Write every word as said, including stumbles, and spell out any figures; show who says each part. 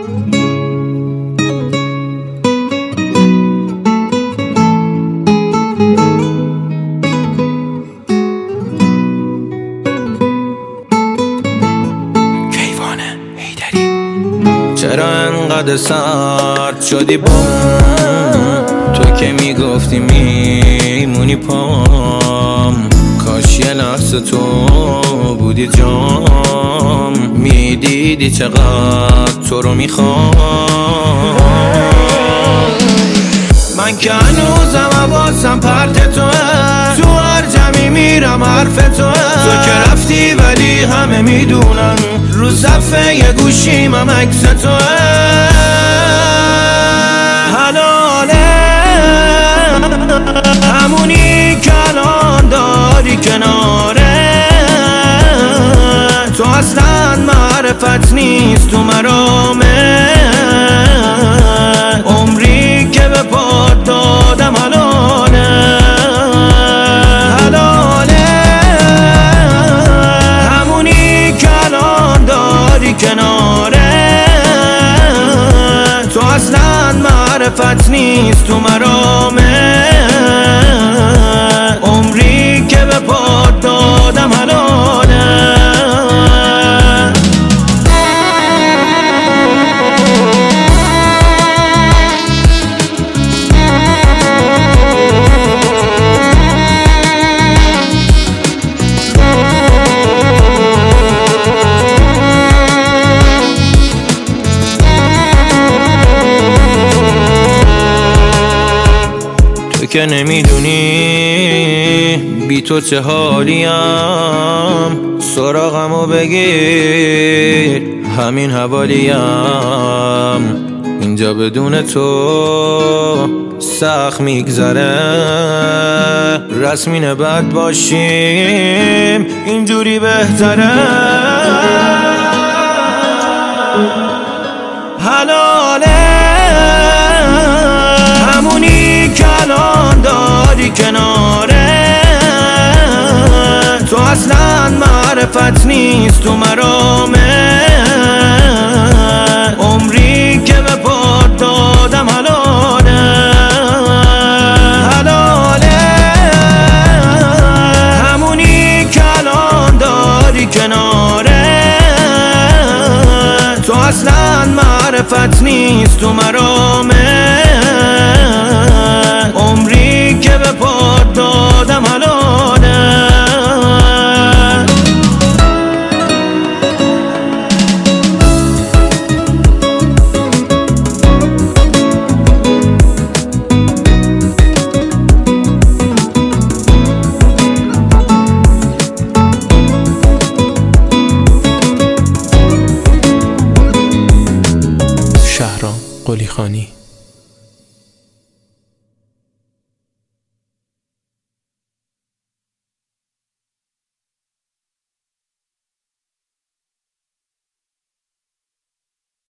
Speaker 1: چرا انقدر سرد شدی با تو که میگفتی میمونی پام؟ کاش یه لحظه تو بودی جام، میدیدی چقدر تو رو میخوام. من که هنوزم حواسم پرت توه، تو هر جمعی میرم حرف توه. تو که رفتی ولی همه میدونن رو صفحه یه گوشیمم عکس توه. حلاله همونی که الان داری کناره، تو اصلا معرفت نیست تو مرامه. عمری که به پات دادم حلاله، حلاله همونی که الان داری کناره، تو اصلا معرفت نیست تو مرامه. عمری که به پات دادم حلاله. که نمیدونی بی تو چه حالیم، سراغمو بگیر همین حوالیم. اینجا بدون تو سخت میگذره، رسمین بد باشیم اینجوری بهتره. حلاله همونی که الان داری کناره، تو اصلا معرفت نیست تو مرامه. عمری که به پات دادم حلاله، حلاله همونی که الان داری کناره، تو اصلا معرفت نیست تو مرامه. عمری که به پات دادم حلاله.
Speaker 2: شهرام قلیخانی.